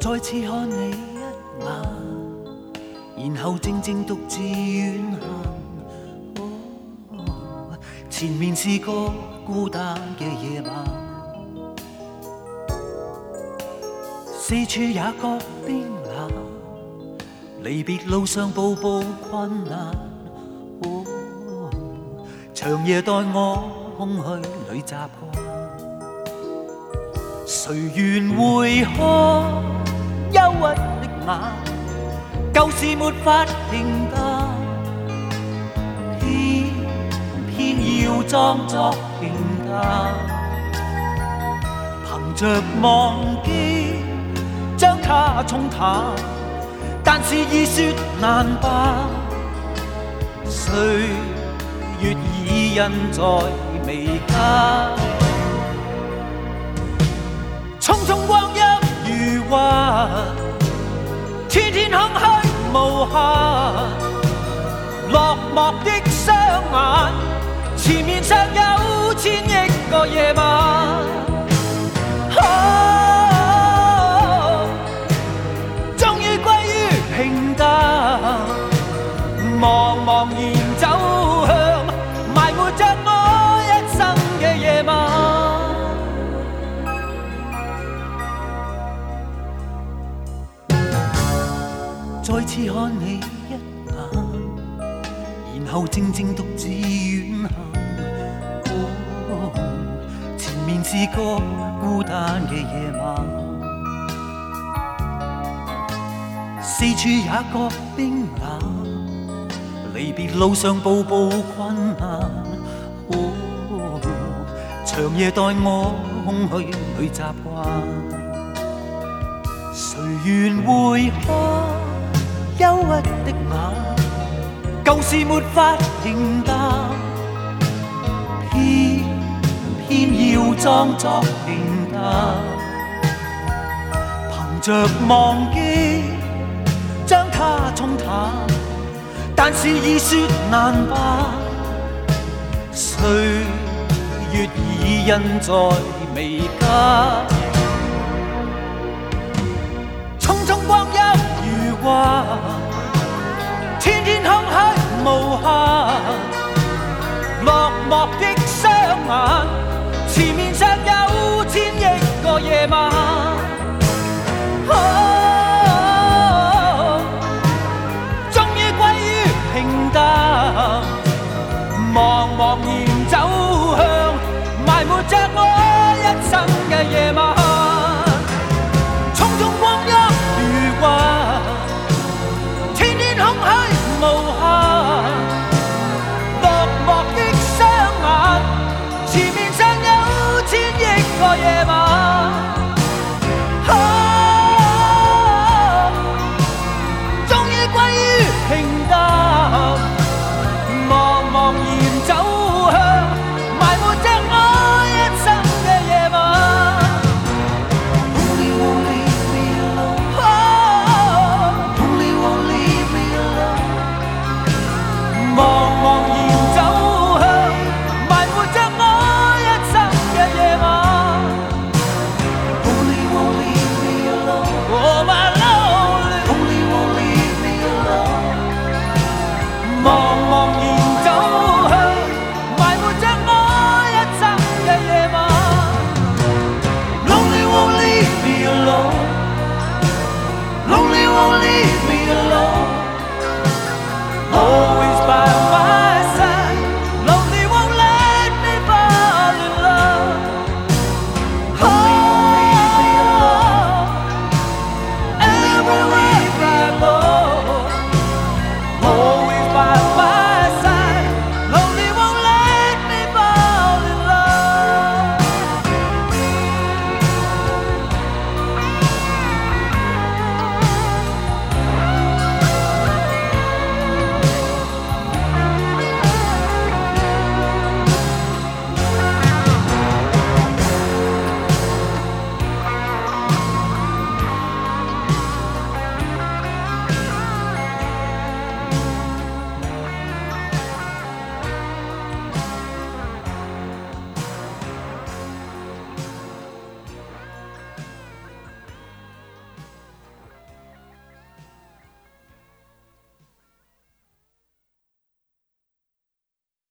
再次看你一眼，然後靜靜獨自遠行。前面是個孤單嘅夜晚，四處也覺冰冷，離別路上步步困難。長夜待我空虛裏習慣，誰願會看憂鬱的眼，舊事沒法平淡，偏要裝作平淡，憑着忘記將它沖淡，但是已說難辦，歲月已印在眉間，匆匆光陰如幻，天天空虛無限，落寞的雙眼，前面尚有千億個夜晚。終於歸於平淡，茫茫然走向埋沒着我一生嘅夜晚。再次看你一眼，然後靜靜獨自遠行。前面是個孤單嘅夜晚，四處也覺冰冷，離別路上步步困難。長夜待我空虛裏習慣，誰願會看憂鬱的眼，舊事沒法平淡，偏要裝作平淡，憑着忘記將它沖淡，但是已說難辦，歲月已印在眉間，匆匆光陰如幻，天天空虛無限，落寞的雙眼，前面